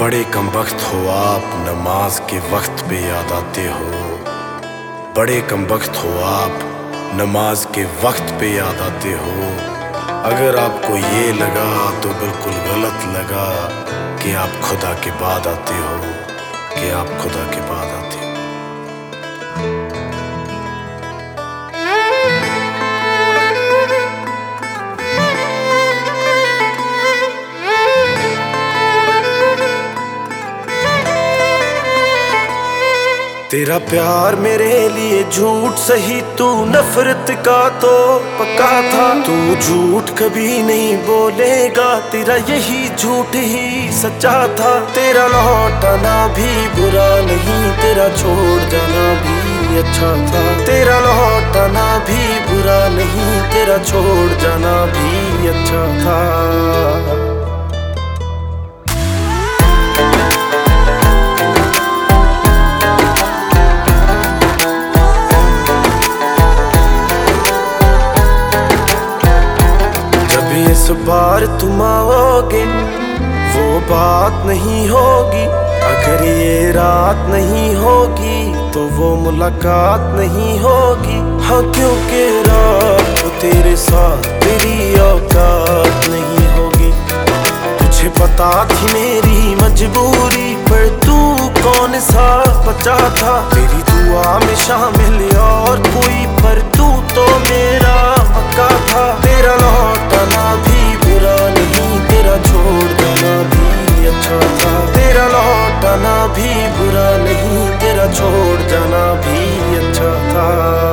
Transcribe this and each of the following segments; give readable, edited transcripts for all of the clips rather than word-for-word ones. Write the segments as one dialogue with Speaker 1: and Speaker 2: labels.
Speaker 1: बड़े कमबख्त हो आप, नमाज के वक्त पे याद आते हो। बड़े कमबख्त हो आप, नमाज के वक्त पे याद आते हो। अगर आपको ये लगा तो बिल्कुल गलत लगा कि आप खुदा के बाद आते हो, कि आप खुदा के बाद आते हो। तेरा प्यार मेरे लिए झूठ सही, तू नफरत का तो पक्का था। तू झूठ कभी नहीं बोलेगा, तेरा यही झूठ ही सच्चा था। तेरा लौटाना भी बुरा नहीं, तेरा छोड़ जाना भी अच्छा था। तेरा लौटाना भी बुरा नहीं, तेरा छोड़ जाना भी अच्छा था। इस बार तुम आओगे वो बात नहीं होगी, अगर ये रात नहीं होगी तो वो मुलाकात नहीं होगी। हाँ क्योंकि रात तो तेरे साथ तेरी औकात नहीं होगी। तुझे पता थी मेरी मजबूरी, पर तू कौन सा बचा था। तेरी दुआ में शामिल और कोई, पर तू तो मेरा पक्का था। तेरा लौटाना भी बुरा नहीं, तेरा छोड़ देना भी अच्छा था। तेरा लौटाना भी बुरा नहीं, तेरा छोड़ जाना भी अच्छा था।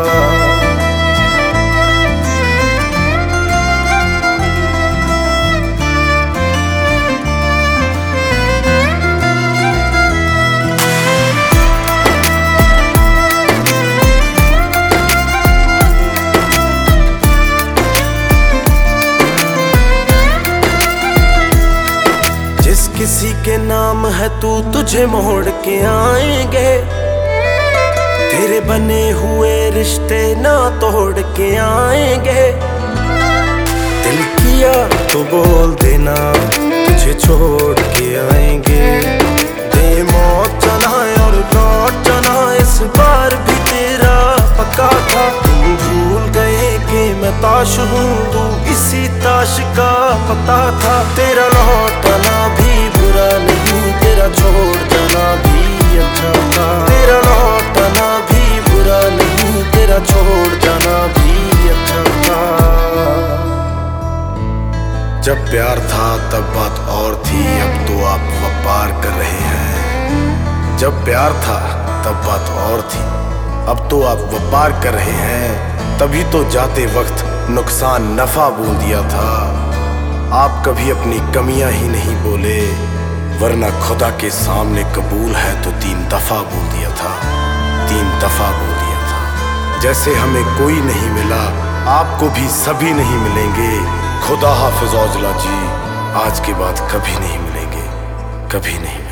Speaker 1: किसी के नाम है तू, तुझे मोड़ के आएंगे। तेरे बने हुए रिश्ते ना तोड़ के आएंगे। दिल किया तो बोल देना, तुझे छोड़ के आएंगे। दे मौत चलाए और लौट जाना, इस बार भी तेरा पक्का था। तुम भूल गए कि मैं ताश हूँ, तू इसी ताश का पता था। तेरा लौटाना भी बुरा नहीं, तेरा छोड़ जाना भी अच्छा था। तेरा लौटाना भी बुरा नहीं, तेरा छोड़ जाना भी अच्छा था। जब प्यार था तब बात और थी, अब तो आप व्यापार कर रहे हैं। जब प्यार था तब बात और थी, अब तो आप व्यापार कर रहे हैं। तभी तो जाते वक्त नुकसान नफा बोल दिया था। आप कभी अपनी कमियां ही नहीं बोले, वरना खुदा के सामने कबूल है तो 3 दफा बोल दिया था। 3 दफा बोल दिया था। जैसे हमें कोई नहीं मिला, आपको भी सभी नहीं मिलेंगे। खुदा हाफिज औजला जी, आज के बाद कभी नहीं मिलेंगे, कभी नहीं।